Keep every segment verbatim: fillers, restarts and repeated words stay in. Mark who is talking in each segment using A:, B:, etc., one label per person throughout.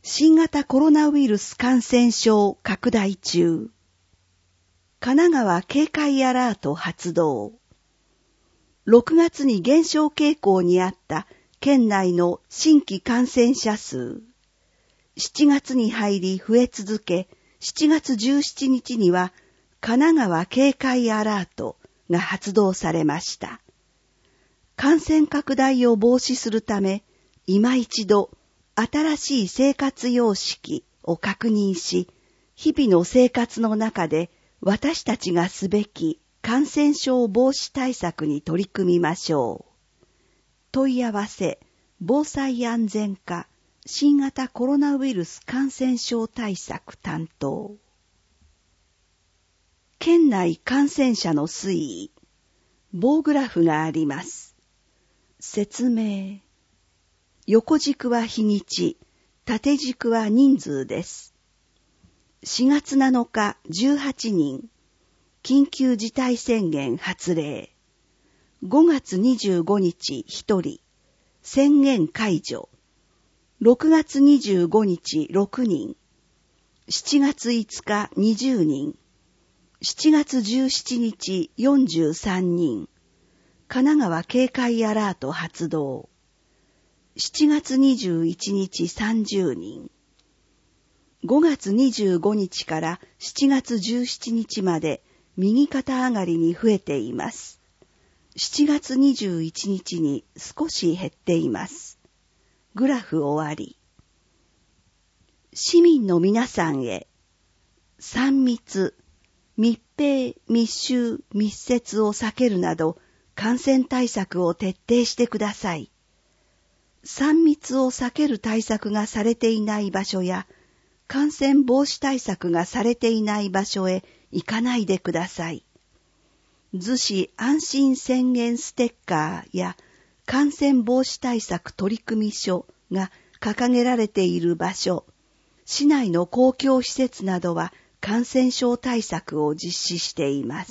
A: 新型コロナウイルス感染症拡大中。神奈川警戒アラート発動。ろくがつに減少傾向にあった県内の新規感染者数。しちがつに入り増え続け、しちがつじゅうしちにちには神奈川警戒アラートが発動されました。感染拡大を防止するため、今一度新しい生活様式を確認し、日々の生活の中で私たちがすべき感染症防止対策に取り組みましょう。問い合わせ、防災安全課、新型コロナウイルス感染症対策担当。県内感染者の推移、棒グラフがあります。説明。横軸は日にち、縦軸は人数です。しがつなのかじゅうはちにん、緊急事態宣言発令。ごがつにじゅうごにちひとり、宣言解除。ろくがつにじゅうごにちろくにん、しちがついつかにじゅうにん、しちがつじゅうしちにちよんじゅうさんにん、神奈川警戒アラート発動。しちがつにじゅういちにちさんじゅうにん。ごがつにじゅうごにちからしちがつじゅうしちにちまで右肩上がりに増えています。しちがつにじゅういちにちに少し減っています。グラフ終わり。市民の皆さんへ、さん密、密閉、密集、密接を避けるなど感染対策を徹底してください。さん密を避ける対策がされていない場所や、感染防止対策がされていない場所へ行かないでください。逗子安心宣言ステッカーや感染防止対策取組書が掲げられている場所、市内の公共施設などは感染症対策を実施しています。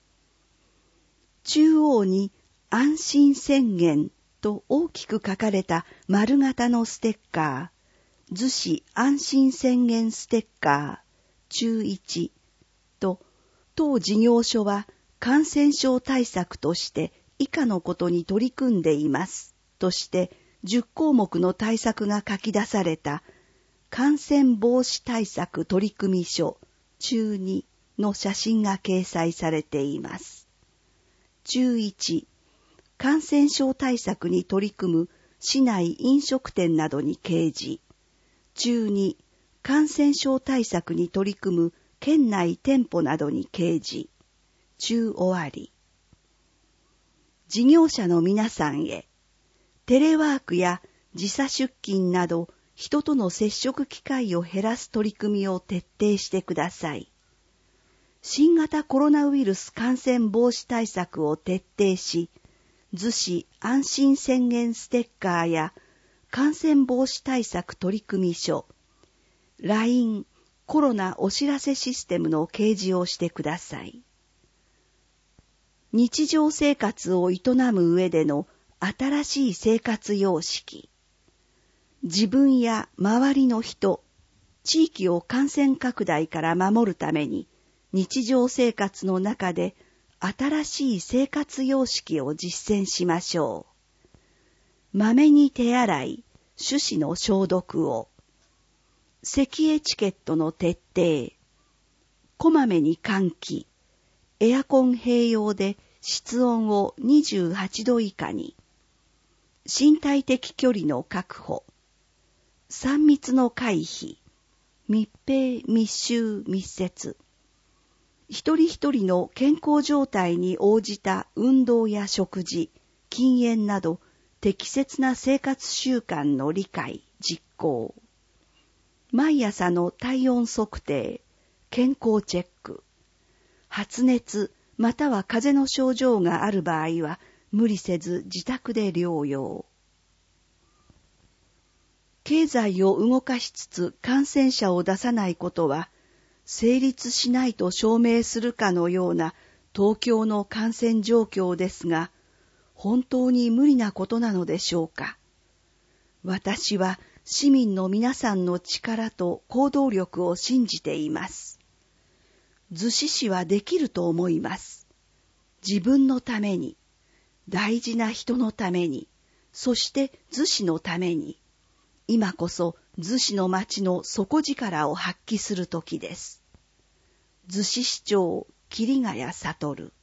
A: 中央に安心宣言と大きく書かれた丸型のステッカー、逗子安心宣言ステッカー中いちと、当事業所は感染症対策として以下のことに取り組んでいますとしてじゅっこうもくの対策が書き出された感染防止対策取組書中にの写真が掲載されています。中いち、感染症対策に取り組む市内飲食店などに掲示。中に、感染症対策に取り組む県内店舗などに掲示。中終わり。事業者の皆さんへ、テレワークや時差出勤など人との接触機会を減らす取り組みを徹底してください。新型コロナウイルス感染防止対策を徹底し、逗子安心宣言ステッカーや感染防止対策取組書、ライン コロナお知らせシステムの掲示をしてください。日常生活を営む上での新しい生活様式。自分や周りの人、地域を感染拡大から守るために、日常生活の中で新しい生活様式を実践しましょう。まめに手洗い、手指の消毒を。咳エチケットの徹底。こまめに換気。エアコン併用で室温をにじゅうはちど以下に。身体的距離の確保。さん密の回避。密閉、密集、密接。一人一人の健康状態に応じた運動や食事、禁煙など適切な生活習慣の理解、実行。毎朝の体温測定、健康チェック。発熱または風邪の症状がある場合は無理せず自宅で療養。経済を動かしつつ感染者を出さないことは、成立しないと証明するかのような東京の感染状況ですが、本当に無理なことなのでしょうか。私は市民の皆さんの力と行動力を信じています。逗子市はできると思います。自分のために、大事な人のために、そして逗子のために、今こそ逗子の町の底力を発揮する時です。逗子市長、桐ヶ谷悟。